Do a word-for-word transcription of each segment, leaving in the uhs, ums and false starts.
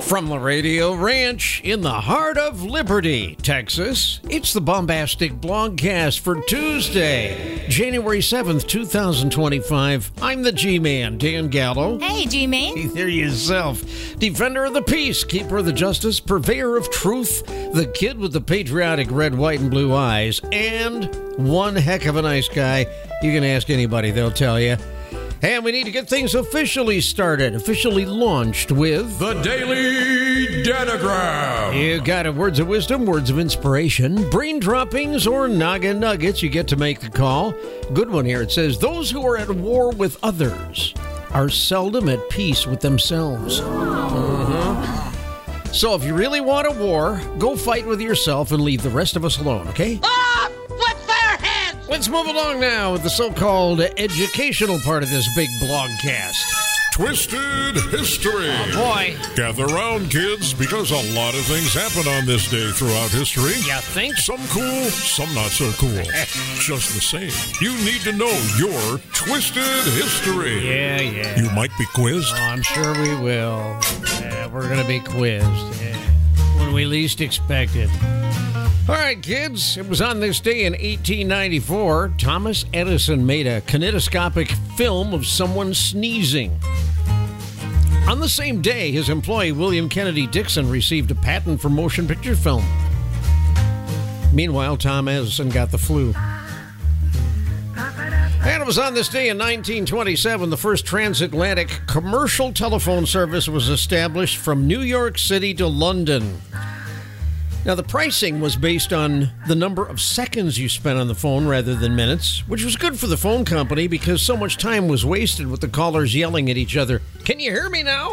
From the Radio Ranch in the heart of Liberty, Texas, it's the Bombastic Blogcast for Tuesday, January seventh, twenty twenty-five. I'm the G-Man, Dan Gallo. Hey, G-Man. Hey there yourself. Defender of the peace, keeper of the justice, purveyor of truth, the kid with the patriotic red, white, and blue eyes, and one heck of a nice guy. You can ask anybody, they'll tell you. And we need to get things officially started, officially launched with the Daily Danagram. You got it. Words of wisdom, words of inspiration, brain droppings, or noggin nuggets. You get to make the call. Good one here. It says, those who are at war with others are seldom at peace with themselves. Uh-huh. So if you really want a war, go fight with yourself and leave the rest of us alone, okay? Ah! What's their heads? Let's move along now with the so-called educational part of this big blogcast. Twisted History. Oh, boy. Gather round, kids, because a lot of things happen on this day throughout history. You think? Some cool, some not so cool. Just the same, you need to know your Twisted History. Yeah, yeah. You might be quizzed. Oh, I'm sure we will. Yeah, we're going to be quizzed. Yeah. When we least expect it. All right, kids. It was on this day in eighteen ninety-four, Thomas Edison made a kinetoscopic film of someone sneezing. On the same day, his employee, William Kennedy Dixon, received a patent for motion picture film. Meanwhile, Tom Edison got the flu. And it was on this day in nineteen twenty-seven, the first transatlantic commercial telephone service was established from New York City to London. Now, the pricing was based on the number of seconds you spent on the phone rather than minutes, which was good for the phone company because so much time was wasted with the callers yelling at each other. Can you hear me now?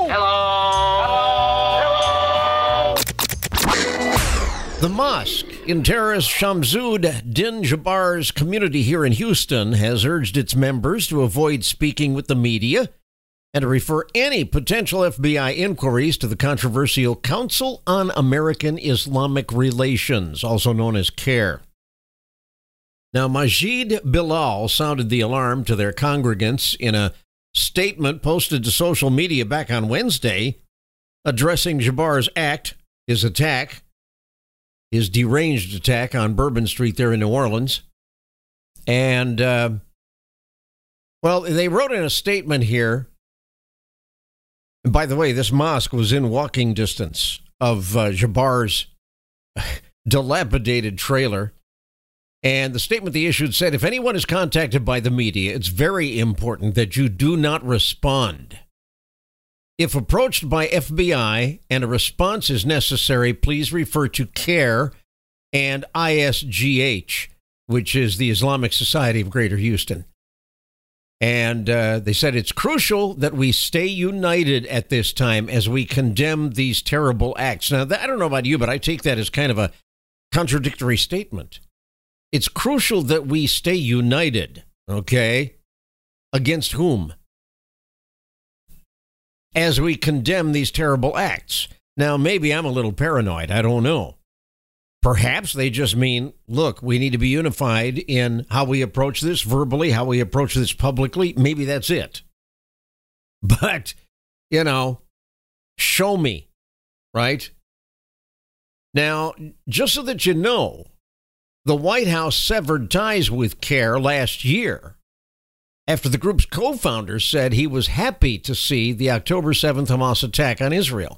Hello? Hello? The mosque in terrorist Shamsud Din Jabbar's community here in Houston has urged its members to avoid speaking with the media and to refer any potential F B I inquiries to the controversial Council on American Islamic Relations, also known as CAIR. Now, Majid Bilal sounded the alarm to their congregants in a statement posted to social media back on Wednesday, addressing Jabbar's act, his attack, his deranged attack on Bourbon Street there in New Orleans. And, uh, well, they wrote in a statement here. And by the way, this mosque was in walking distance of uh, Jabbar's dilapidated trailer. And the statement they issued said, if anyone is contacted by the media, it's very important that you do not respond. If approached by F B I and a response is necessary, please refer to CAIR and I S G H, which is the Islamic Society of Greater Houston. And uh, they said it's crucial that we stay united at this time as we condemn these terrible acts. Now, I don't know about you, but I take that as kind of a contradictory statement. It's crucial that we stay united, okay? Against whom? As we condemn these terrible acts. Now, maybe I'm a little paranoid. I don't know. Perhaps they just mean, look, we need to be unified in how we approach this verbally, how we approach this publicly. Maybe that's it. But, you know, show me, right? Now, just so that you know, the White House severed ties with CAIR last year after the group's co-founder said he was happy to see the October seventh Hamas attack on Israel.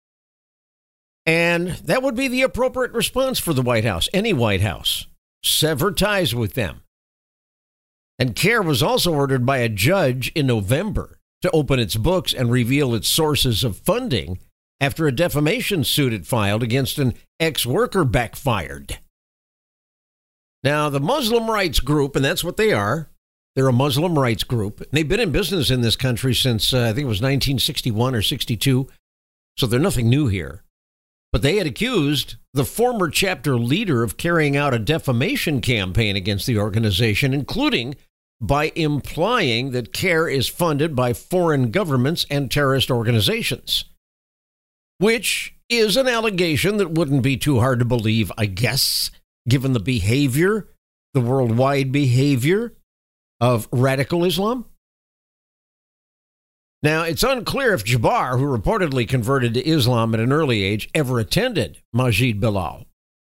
And that would be the appropriate response for the White House, any White House. Sever ties with them. And CAIR was also ordered by a judge in November to open its books and reveal its sources of funding after a defamation suit it filed against an ex-worker backfired. Now, the Muslim rights group, and that's what they are, they're a Muslim rights group. And they've been in business in this country since, uh, I think it was nineteen sixty-one or sixty-two, so they're nothing new here. But they had accused the former chapter leader of carrying out a defamation campaign against the organization, including by implying that CAIR is funded by foreign governments and terrorist organizations, which is an allegation that wouldn't be too hard to believe, I guess, given the behavior, the worldwide behavior of radical Islam. Now, it's unclear if Jabbar, who reportedly converted to Islam at an early age, ever attended Masjid Bilal.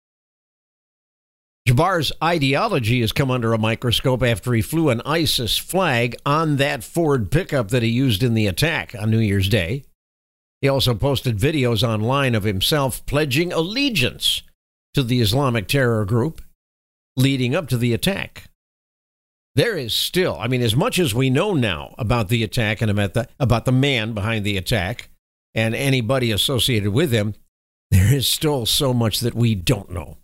Jabbar's ideology has come under a microscope after he flew an ISIS flag on that Ford pickup that he used in the attack on New Year's Day. He also posted videos online of himself pledging allegiance to the Islamic terror group leading up to the attack. There is still, I mean, as much as we know now about the attack and about the, about the man behind the attack and anybody associated with him, there is still so much that we don't know.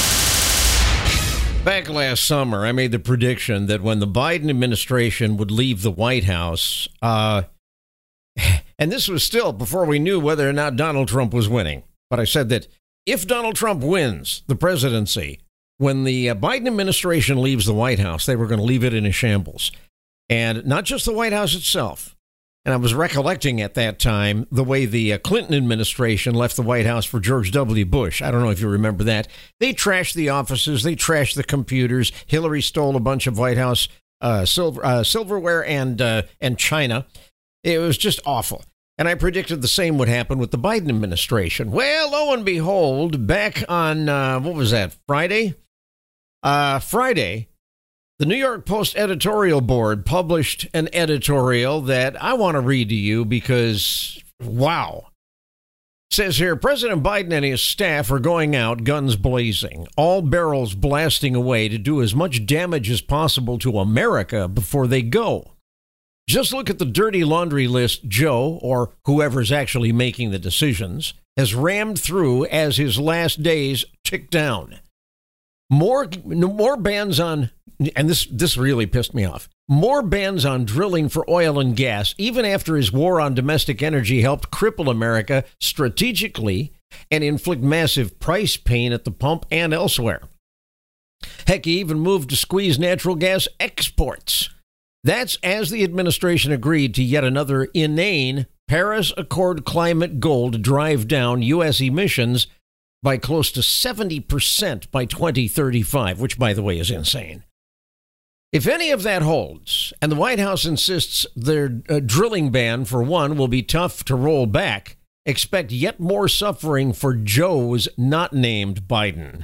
Back last summer, I made the prediction that when the Biden administration would leave the White House, uh, and this was still before we knew whether or not Donald Trump was winning, but I said that if Donald Trump wins the presidency, when the uh, Biden administration leaves the White House, they were going to leave it in a shambles. And not just the White House itself. And I was recollecting at that time the way the uh, Clinton administration left the White House for George W. Bush. I don't know if you remember that. They trashed the offices. They trashed the computers. Hillary stole a bunch of White House uh, silver, uh, silverware and, uh, and china. It was just awful. And I predicted the same would happen with the Biden administration. Well, lo and behold, back on, uh, what was that, Friday? Uh, Friday, the New York Post editorial board published an editorial that I want to read to you because, wow. It says here, President Biden and his staff are going out guns blazing, all barrels blasting away to do as much damage as possible to America before they go. Just look at the dirty laundry list Joe, or whoever's actually making the decisions, has rammed through as his last days tick down. More, more bans on, and this, this really pissed me off, more bans on drilling for oil and gas, even after his war on domestic energy helped cripple America strategically and inflict massive price pain at the pump and elsewhere. Heck, he even moved to squeeze natural gas exports. That's as the administration agreed to yet another inane Paris Accord climate goal to drive down U S emissions by close to seventy percent by twenty thirty-five, which, by the way, is insane. If any of that holds, and the White House insists their uh, drilling ban, for one, will be tough to roll back, expect yet more suffering for Joe's not named Biden.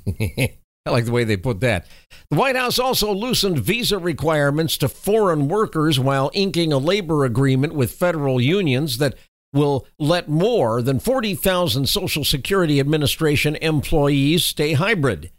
I like the way they put that. The White House also loosened visa requirements to foreign workers while inking a labor agreement with federal unions that will let more than forty thousand Social Security Administration employees stay hybrid.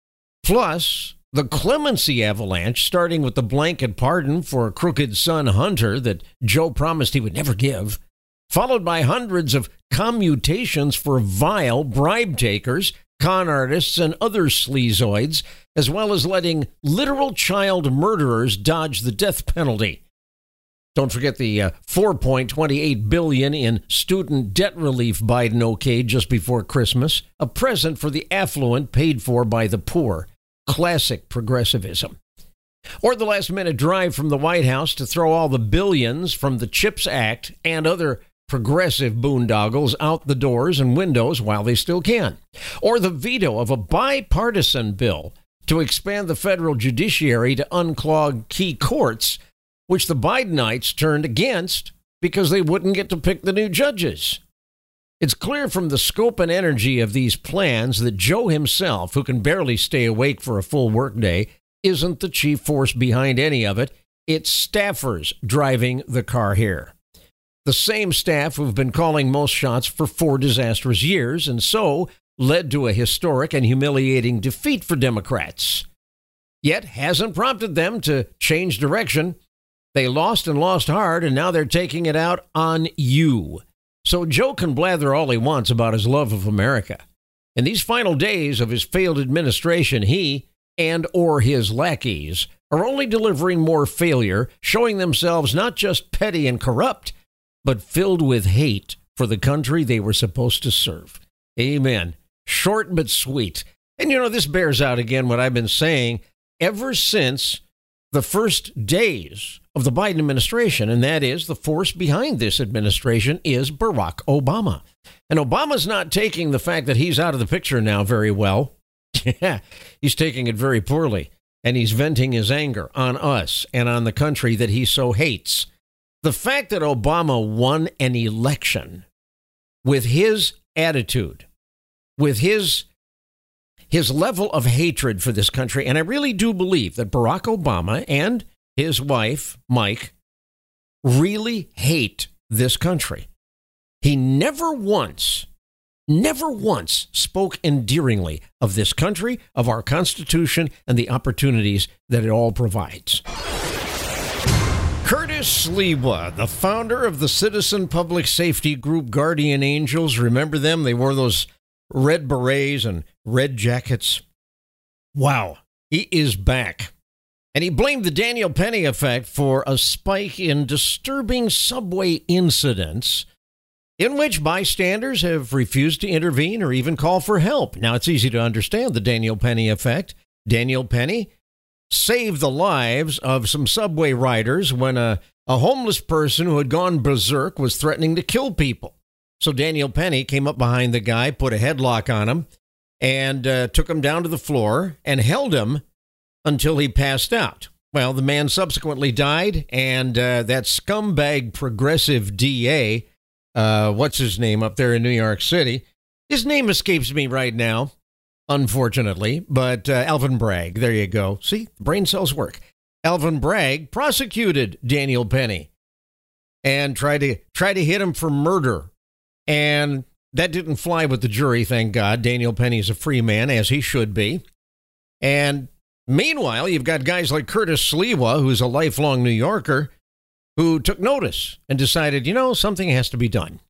Plus, the clemency avalanche, starting with the blanket pardon for crooked son Hunter that Joe promised he would never give, followed by hundreds of commutations for vile bribe takers, con artists, and other sleazoids, as well as letting literal child murderers dodge the death penalty. Don't forget the uh, four point two eight billion dollars in student debt relief Biden okayed just before Christmas, a present for the affluent paid for by the poor. Classic progressivism. Or the last-minute drive from the White House to throw all the billions from the CHIPS Act and other progressive boondoggles out the doors and windows while they still can. Or the veto of a bipartisan bill to expand the federal judiciary to unclog key courts, which the Bidenites turned against because they wouldn't get to pick the new judges. It's clear from the scope and energy of these plans that Joe himself, who can barely stay awake for a full workday, isn't the chief force behind any of it. It's staffers driving the car here. The same staff who've been calling most shots for four disastrous years, and so led to a historic and humiliating defeat for Democrats. Yet hasn't prompted them to change direction. They lost and lost hard, and now they're taking it out on you. So Joe can blather all he wants about his love of America. In these final days of his failed administration, he and or his lackeys are only delivering more failure, showing themselves not just petty and corrupt, but filled with hate for the country they were supposed to serve. Amen. Short but sweet. And you know, this bears out again what I've been saying ever since the first days of the Biden administration, and that is the force behind this administration is Barack Obama. And Obama's not taking the fact that he's out of the picture now very well. Yeah, he's taking it very poorly, and he's venting his anger on us and on the country that he so hates. The fact that Obama won an election with his attitude, with his his level of hatred for this country, and I really do believe that Barack Obama and his wife, Mike, really hate this country. He never once, never once spoke endearingly of this country, of our Constitution, and the opportunities that it all provides. Curtis Sliwa, the founder of the citizen public safety group Guardian Angels. Remember them? They wore those red berets and red jackets. Wow, he is back. And he blamed the Daniel Penny effect for a spike in disturbing subway incidents in which bystanders have refused to intervene or even call for help. Now, it's easy to understand the Daniel Penny effect. Daniel Penny saved the lives of some subway riders when a, a homeless person who had gone berserk was threatening to kill people. So Daniel Penny came up behind the guy, put a headlock on him, and uh, took him down to the floor and held him until he passed out. Well, the man subsequently died, and uh, that scumbag progressive D A, uh, what's his name up there in New York City? His name escapes me right now, unfortunately, but uh, Alvin Bragg, there you go. See, brain cells work. Alvin Bragg prosecuted Daniel Penny and tried to try to hit him for murder. And that didn't fly with the jury, thank God. Daniel Penny's a free man, as he should be. And meanwhile, you've got guys like Curtis Sliwa, who's a lifelong New Yorker, who took notice and decided, you know, something has to be done.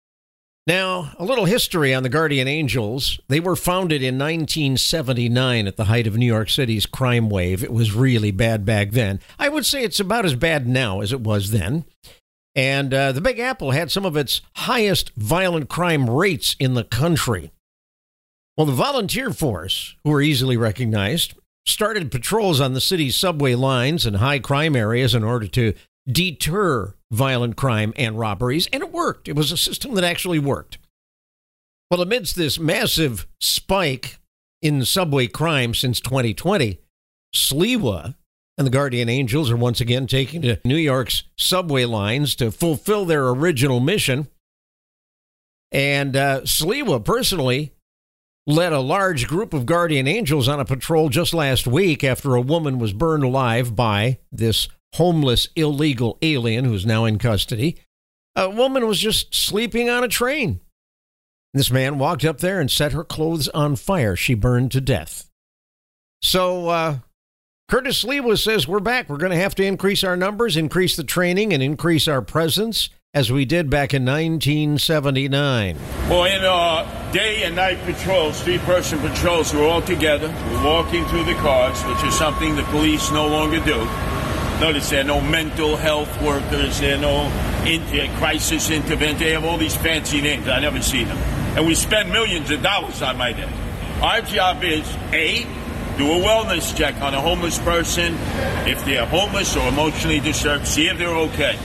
Now, a little history on the Guardian Angels. They were founded in nineteen seventy-nine at the height of New York City's crime wave. It was really bad back then. I would say it's about as bad now as it was then. And uh, the Big Apple had some of its highest violent crime rates in the country. Well, the volunteer force, who are easily recognized, started patrols on the city's subway lines and high crime areas in order to deter violent crime and robberies, and it worked. It was a system that actually worked. Well, amidst this massive spike in subway crime since twenty twenty, Sliwa and the Guardian Angels are once again taking to New York's subway lines to fulfill their original mission. And uh, Sliwa personally led a large group of Guardian Angels on a patrol just last week after a woman was burned alive by this homeless illegal alien who's now in custody. A woman was just sleeping on a train. This man walked up there and set her clothes on fire. She burned to death. So, uh, Curtis Sliwa says we're back. We're going to have to increase our numbers, increase the training, and increase our presence as we did back in nineteen seventy-nine. Well, in uh, day and night patrols, three-person patrols, we're all together. We're walking through the cars, which is something the police no longer do. Notice there are no mental health workers. There are no in- crisis intervention. They have all these fancy names. I never see them. And we spend millions of dollars on my day. Our job is, A, do a wellness check on a homeless person. If they're homeless or emotionally disturbed, see if they're okay.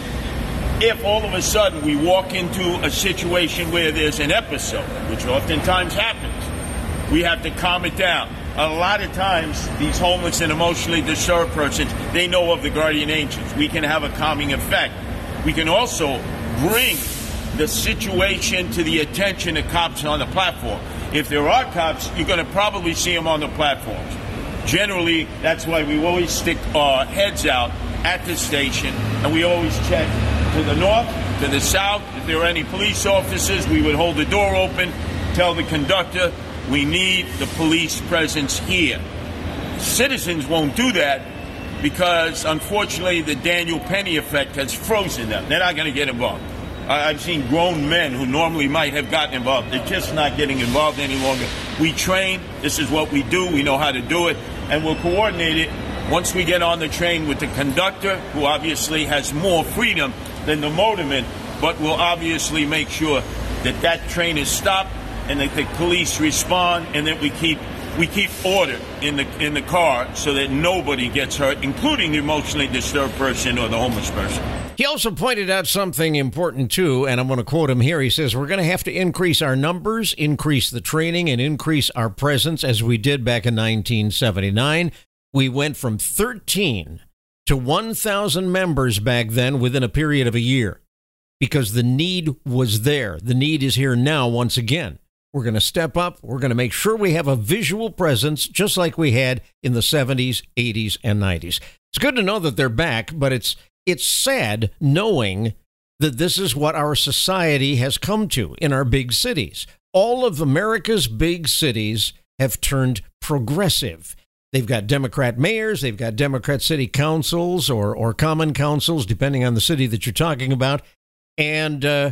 If all of a sudden we walk into a situation where there's an episode, which oftentimes happens, we have to calm it down. A lot of times, these homeless and emotionally disturbed persons, they know of the Guardian Angels. We can have a calming effect. We can also bring the situation to the attention of cops on the platform. If there are cops, you're going to probably see them on the platforms. Generally, that's why we always stick our heads out at the station, and we always check to the north, to the south. If there are any police officers, we would hold the door open, tell the conductor, we need the police presence here. Citizens won't do that because, unfortunately, the Daniel Penny effect has frozen them. They're not going to get involved. I've seen grown men who normally might have gotten involved. They're just not getting involved any longer. We train. This is what we do. We know how to do it. And we'll coordinate it once we get on the train with the conductor, who obviously has more freedom than the motorman, but we'll obviously make sure that that train is stopped and that the police respond, and that we keep we keep order in the in the car so that nobody gets hurt, including the emotionally disturbed person or the homeless person. He also pointed out something important, too, and I'm going to quote him here. He says, we're going to have to increase our numbers, increase the training, and increase our presence as we did back in nineteen seventy-nine. We went from thirteen to one thousand members back then within a period of a year because the need was there. The need is here now once again. We're going to step up. We're going to make sure we have a visual presence just like we had in the seventies, eighties, and nineties. It's good to know that they're back, but it's it's sad knowing that this is what our society has come to in our big cities. All of America's big cities have turned progressive. They've got Democrat mayors, they've got Democrat city councils or, or common councils, depending on the city that you're talking about. And uh,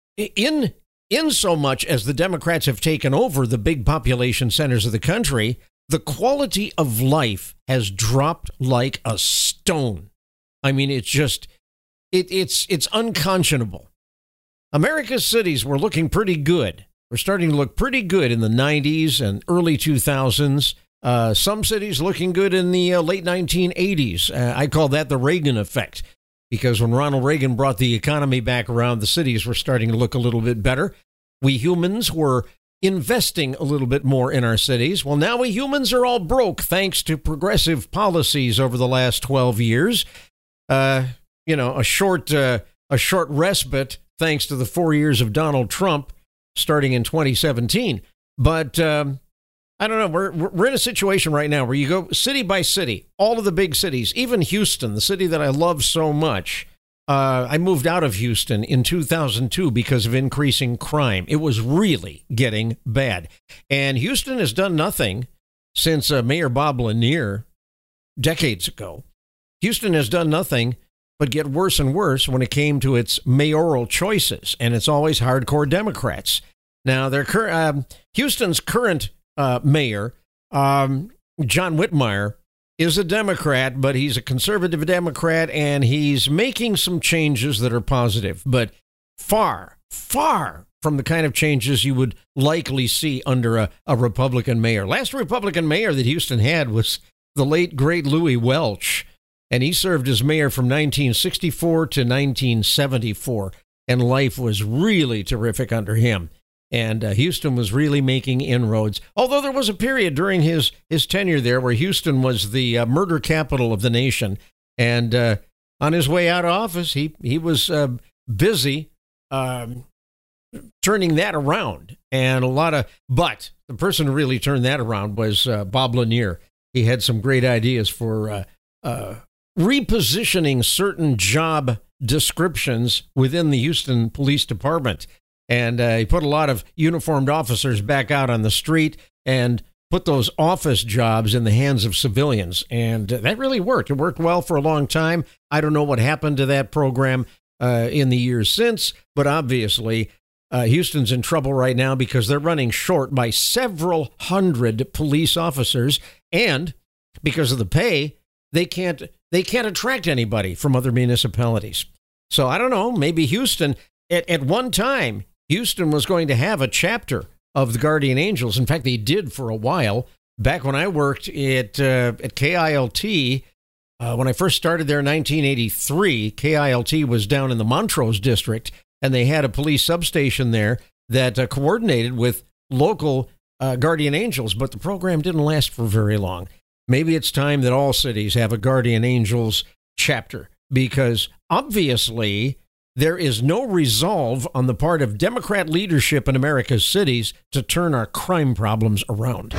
in, in so much as the Democrats have taken over the big population centers of the country, the quality of life has dropped like a stone. I mean, it's just, it, it's, it's unconscionable. America's cities were looking pretty good. We're starting to look pretty good in the nineties and early two thousands. Uh, some cities looking good in the uh, late nineteen eighties. Uh, I call that the Reagan effect, because when Ronald Reagan brought the economy back around, the cities were starting to look a little bit better. We humans were investing a little bit more in our cities. Well, now we humans are all broke thanks to progressive policies over the last twelve years. Uh, you know, a short, uh, a short respite thanks to the four years of Donald Trump starting in twenty seventeen. But um, I don't know. We're, we're in a situation right now where you go city by city, all of the big cities, even Houston, the city that I love so much. Uh, I moved out of Houston in two thousand two because of increasing crime. It was really getting bad. And Houston has done nothing since uh, Mayor Bob Lanier decades ago. Houston has done nothing but get worse and worse when it came to its mayoral choices. And it's always hardcore Democrats. Now, their cur- um, Houston's current uh, mayor, um, John Whitmire, is a Democrat, but he's a conservative Democrat, and he's making some changes that are positive, but far, far from the kind of changes you would likely see under a, a Republican mayor. Last Republican mayor that Houston had was the late, great Louis Welch, and he served as mayor from nineteen sixty-four to nineteen seventy-four, and life was really terrific under him. And uh, Houston was really making inroads, although there was a period during his, his tenure there where Houston was the uh, murder capital of the nation. And uh, on his way out of office, he, he was uh, busy um, turning that around. And a lot of, but the person who really turned that around was uh, Bob Lanier. He had some great ideas for uh, uh, repositioning certain job descriptions within the Houston Police Department. And uh, he put a lot of uniformed officers back out on the street and put those office jobs in the hands of civilians. And uh, that really worked. It worked well for a long time. I don't know what happened to that program uh, in the years since, but obviously uh, Houston's in trouble right now because they're running short by several hundred police officers. And because of the pay, they can't they can't attract anybody from other municipalities. So I don't know, maybe Houston, at, at one time, Houston was going to have a chapter of the Guardian Angels. In fact, they did for a while. Back when I worked at uh, at K I L T, uh, when I first started there in nineteen eighty-three, K I L T was down in the Montrose district, and they had a police substation there that uh, coordinated with local uh, Guardian Angels, but the program didn't last for very long. Maybe it's time that all cities have a Guardian Angels chapter, because obviously there is no resolve on the part of Democrat leadership in America's cities to turn our crime problems around.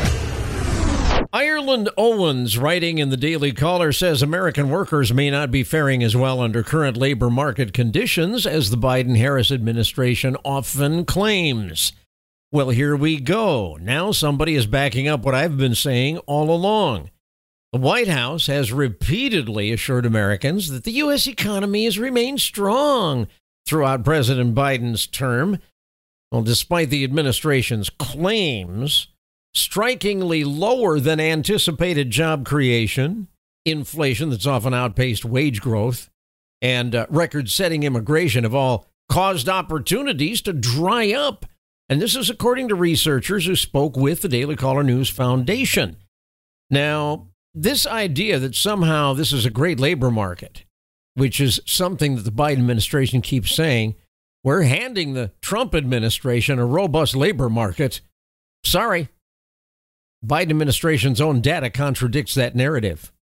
Ireland Owens, writing in the Daily Caller, says American workers may not be faring as well under current labor market conditions as the Biden-Harris administration often claims. Well, here we go. Now somebody is backing up what I've been saying all along. The White House has repeatedly assured Americans that the U S economy has remained strong throughout President Biden's term. Well, despite the administration's claims, strikingly lower than anticipated job creation, inflation that's often outpaced wage growth, and uh, record-setting immigration have all caused opportunities to dry up. And this is according to researchers who spoke with the Daily Caller News Foundation. Now, this idea that somehow this is a great labor market, which is something that the Biden administration keeps saying, we're handing the Trump administration a robust labor market. Sorry. Biden administration's own data contradicts that narrative.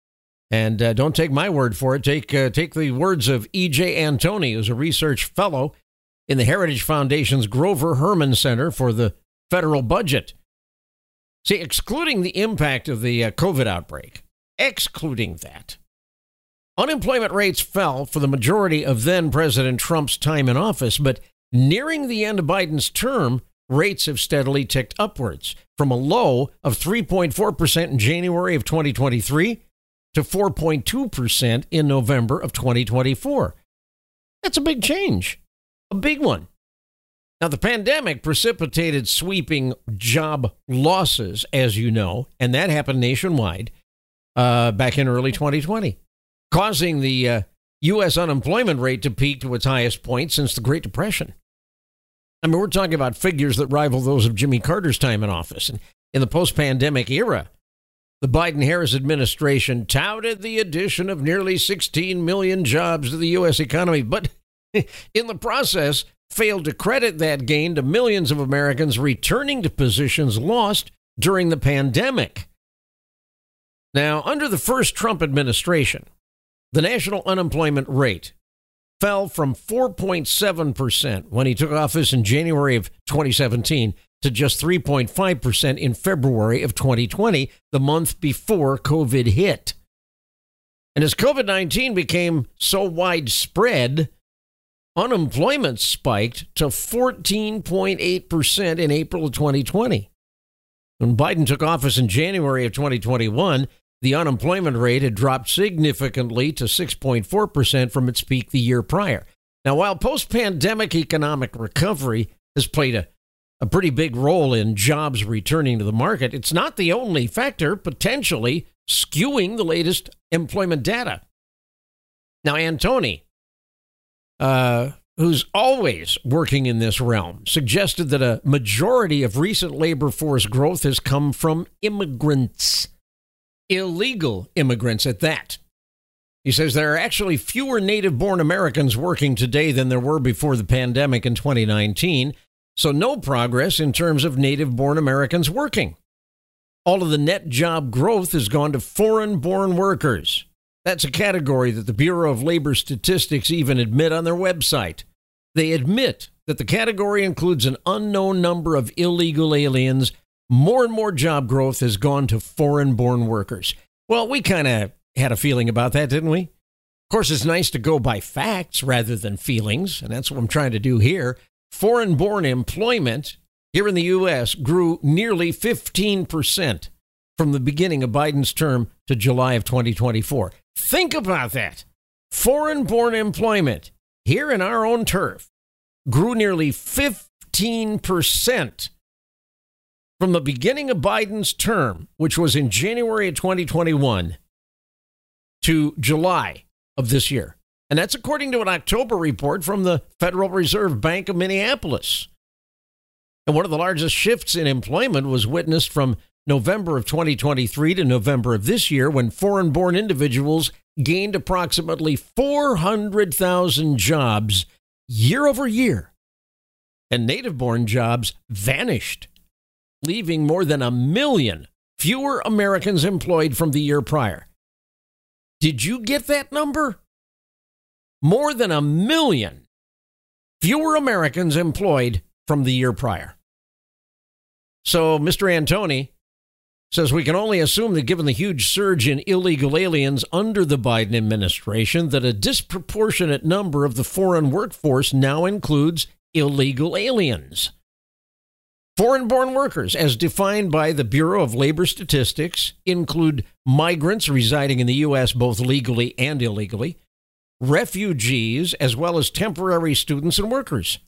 And uh, don't take my word for it. Take uh, take the words of E J Antoni, who's a research fellow in the Heritage Foundation's Grover Herman Center for the federal budget. See, excluding the impact of the uh, COVID outbreak, excluding that, unemployment rates fell for the majority of then President Trump's time in office, but nearing the end of Biden's term, rates have steadily ticked upwards from a low of three point four percent in January of twenty twenty-three to four point two percent in November of twenty twenty-four. That's a big change, a big one. Now, the pandemic precipitated sweeping job losses, as you know, and that happened nationwide uh, back in early twenty twenty, causing the uh, U S unemployment rate to peak to its highest point since the Great Depression. I mean, we're talking about figures that rival those of Jimmy Carter's time in office. And in the post-pandemic era, the Biden-Harris administration touted the addition of nearly sixteen million jobs to the U S economy, but in the process, failed to credit that gain to millions of Americans returning to positions lost during the pandemic. Now, under the first Trump administration, the national unemployment rate fell from four point seven percent when he took office in January of twenty seventeen to just three point five percent in February of twenty twenty, the month before COVID hit. And as COVID nineteen became so widespread, unemployment spiked to fourteen point eight percent in April of twenty twenty. When Biden took office in January of twenty twenty-one, the unemployment rate had dropped significantly to six point four percent from its peak the year prior. Now, while post-pandemic economic recovery has played a, a pretty big role in jobs returning to the market, it's not the only factor potentially skewing the latest employment data. Now, Antoni, uh, who's always working in this realm, suggested that a majority of recent labor force growth has come from immigrants. Illegal immigrants at that. He says there are actually fewer native-born Americans working today than there were before the pandemic in twenty nineteen, so no progress in terms of native-born Americans working. All of the net job growth has gone to foreign-born workers. That's a category that the Bureau of Labor Statistics even admit on their website. They admit that the category includes an unknown number of illegal aliens. More and more job growth has gone to foreign-born workers. Well, we kind of had a feeling about that, didn't we? Of course, it's nice to go by facts rather than feelings, and that's what I'm trying to do here. Foreign-born employment here in the U S grew nearly fifteen percent from the beginning of Biden's term to July of twenty twenty-four. Think about that. Foreign-born employment here in our own turf grew nearly fifteen percent from the beginning of Biden's term, which was in January of twenty twenty-one, to July of this year. And that's according to an October report from the Federal Reserve Bank of Minneapolis. And one of the largest shifts in employment was witnessed from November of twenty twenty-three to November of this year, when foreign-born individuals gained approximately four hundred thousand jobs year over year, and native-born jobs vanished, leaving more than a million fewer Americans employed from the year prior. Did you get that number? More than a million fewer Americans employed from the year prior. So Mister Antoni says we can only assume that given the huge surge in illegal aliens under the Biden administration, that a disproportionate number of the foreign workforce now includes illegal aliens. Foreign-born workers, as defined by the Bureau of Labor Statistics, include migrants residing in the U S both legally and illegally, refugees, as well as temporary students and workers.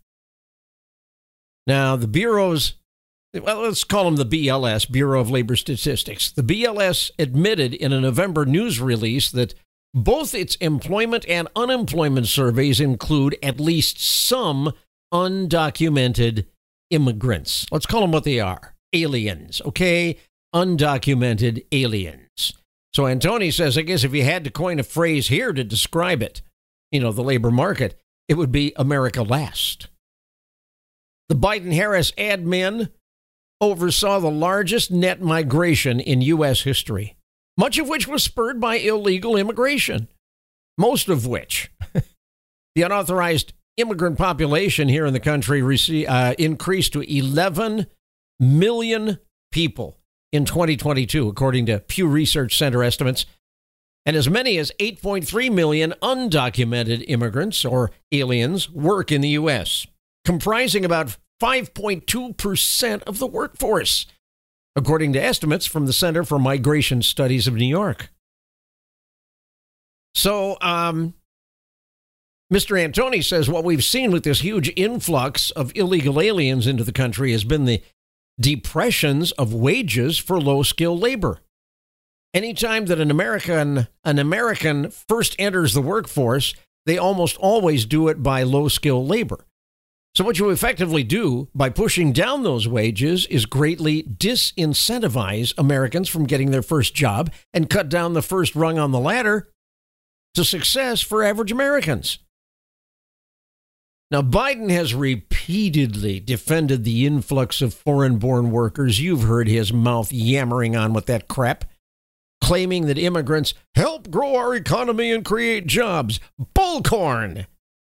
Now, the Bureau's, well, let's call them the B L S, Bureau of Labor Statistics. The B L S admitted in a November news release that both its employment and unemployment surveys include at least some undocumented immigrants. Let's call them what they are. Aliens, okay? Undocumented aliens. So Antoni says, I guess if you had to coin a phrase here to describe it, you know, the labor market, it would be America last. The Biden-Harris admin oversaw the largest net migration in U S history. much of which was spurred by illegal immigration, most of which. The unauthorized immigrant population here in the country rece- uh, increased to eleven million people in twenty twenty-two, according to Pew Research Center estimates, and as many as eight point three million undocumented immigrants or aliens work in the U S, comprising about five point two percent of the workforce, according to estimates from the Center for Migration Studies of New York. So, um, Mister Antoni says what we've seen with this huge influx of illegal aliens into the country has been the depressions of wages for low-skilled labor. Anytime that an American an American first enters the workforce, they almost always do it by low-skilled labor. So what you effectively do by pushing down those wages is greatly disincentivize Americans from getting their first job and cut down the first rung on the ladder to success for average Americans. Now, Biden has repeatedly defended the influx of foreign-born workers. You've heard his mouth yammering on with that crap, claiming that immigrants help grow our economy and create jobs. Bullcorn!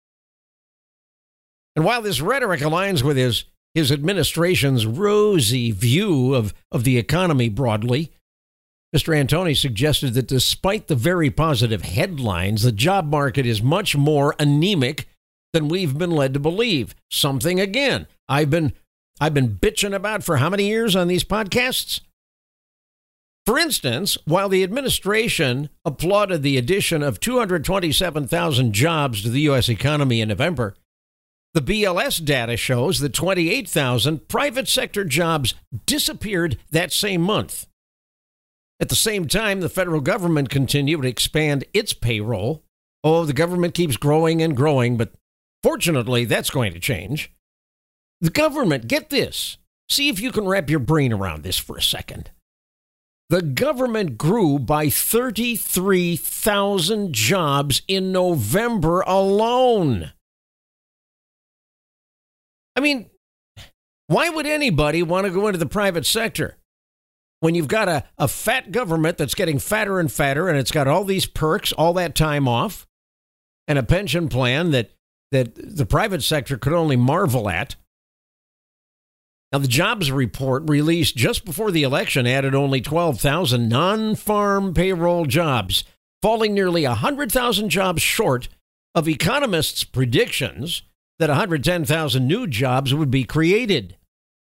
And while this rhetoric aligns with his, his administration's rosy view of, of the economy broadly, Mister Antoni suggested that despite the very positive headlines, the job market is much more anemic than we've been led to believe. Something, again, I've been I've been bitching about for how many years on these podcasts? For instance, while the administration applauded the addition of two hundred twenty-seven thousand jobs to the U S economy in November, the B L S data shows that twenty-eight thousand private sector jobs disappeared that same month. At the same time, the federal government continued to expand its payroll. Oh, the government keeps growing and growing, but fortunately, that's going to change. The government, get this, see if you can wrap your brain around this for a second. The government grew by thirty-three thousand jobs in November alone. I mean, why would anybody want to go into the private sector when you've got a, a fat government that's getting fatter and fatter, and it's got all these perks, all that time off, and a pension plan that, that the private sector could only marvel at? Now, the jobs report released just before the election added only twelve thousand non-farm payroll jobs, falling nearly one hundred thousand jobs short of economists' predictions that one hundred ten thousand new jobs would be created.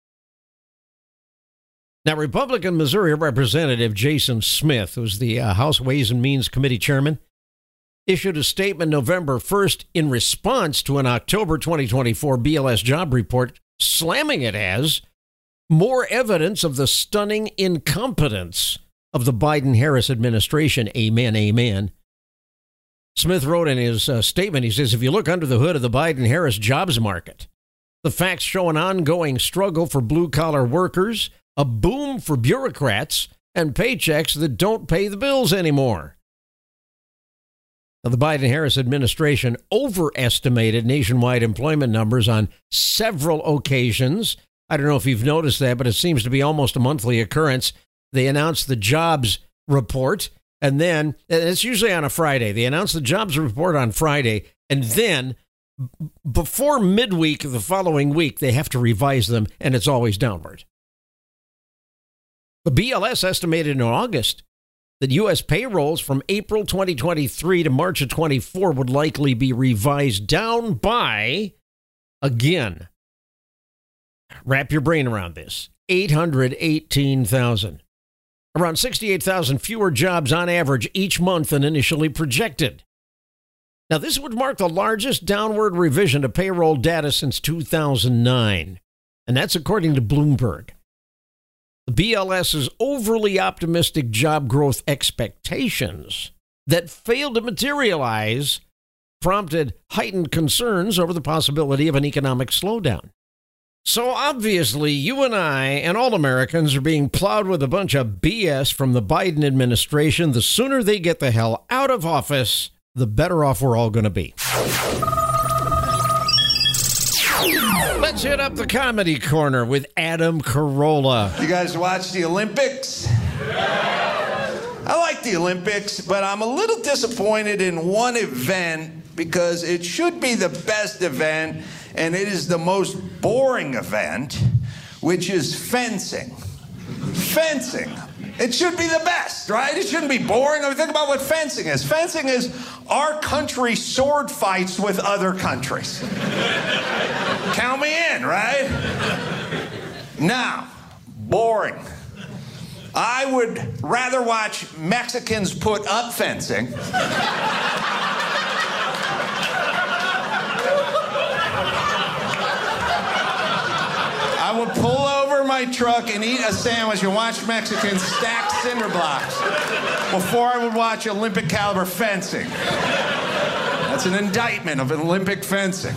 Now, Republican Missouri Representative Jason Smith, who's the uh, House Ways and Means Committee chairman, issued a statement November first in response to an October twenty twenty-four B L S job report, slamming it as more evidence of the stunning incompetence of the Biden-Harris administration. Amen, amen. Smith wrote in his uh, statement, he says, if you look under the hood of the Biden-Harris jobs market, the facts show an ongoing struggle for blue-collar workers, a boom for bureaucrats, and paychecks that don't pay the bills anymore. Now, the Biden-Harris administration overestimated nationwide employment numbers on several occasions. I don't know if you've noticed that, but it seems to be almost a monthly occurrence. They announced the jobs report, and then, and it's usually on a Friday, they announce the jobs report on Friday, and then before midweek of the following week, they have to revise them, and it's always downward. The B L S estimated in August that U S payrolls from April twenty twenty-three to March of twenty-four would likely be revised down by, again, wrap your brain around this, eight hundred eighteen thousand. Around sixty-eight thousand fewer jobs on average each month than initially projected. Now, this would mark the largest downward revision to payroll data since two thousand nine, and that's according to Bloomberg. The B L S's overly optimistic job growth expectations that failed to materialize prompted heightened concerns over the possibility of an economic slowdown. So obviously, you and I and all Americans are being plowed with a bunch of B S from the Biden administration. The sooner they get the hell out of office, the better off we're all going to be. Let's hit up the comedy corner with Adam Carolla. You guys watch the Olympics? I like like the Olympics, but I'm a little disappointed in one event because it should be the best event, and it is the most boring event, which is fencing. Fencing. It should be the best, right? It shouldn't be boring. I mean, think about what fencing is. Fencing is our country sword fights with other countries. Count me in, right? Now, boring. I would rather watch Mexicans put up fencing I would pull over my truck and eat a sandwich and watch Mexicans stack cinder blocks before I would watch Olympic caliber fencing. That's an indictment of Olympic fencing.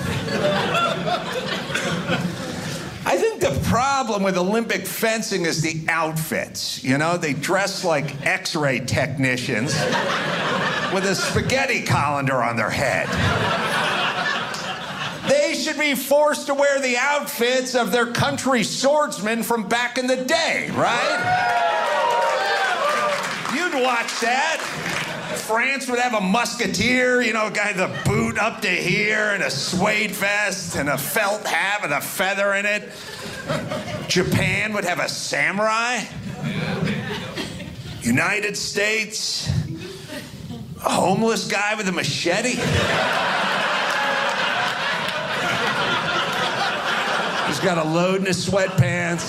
I think the problem with Olympic fencing is the outfits. You know, they dress like X-ray technicians with a spaghetti colander on their head. They should be forced to wear the outfits of their country swordsmen from back in the day, right? You'd watch that. France would have a musketeer, you know, a guy with a boot up to here and a suede vest and a felt hat with a feather in it. Japan would have a samurai. United States, a homeless guy with a machete. He's got a load in his sweatpants.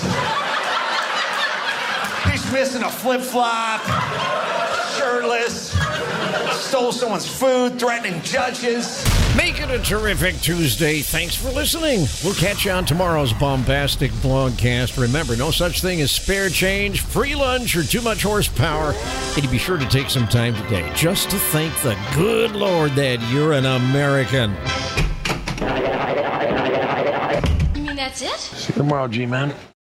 He's missing a flip-flop. Shirtless. Stole someone's food, threatening judges. Make it a terrific Tuesday. Thanks for listening. We'll catch you on tomorrow's bombastic blogcast. Remember, no such thing as spare change, free lunch, or too much horsepower. And be sure to take some time today just to thank the good Lord that you're an American. You mean that's it? See you tomorrow, G-Man.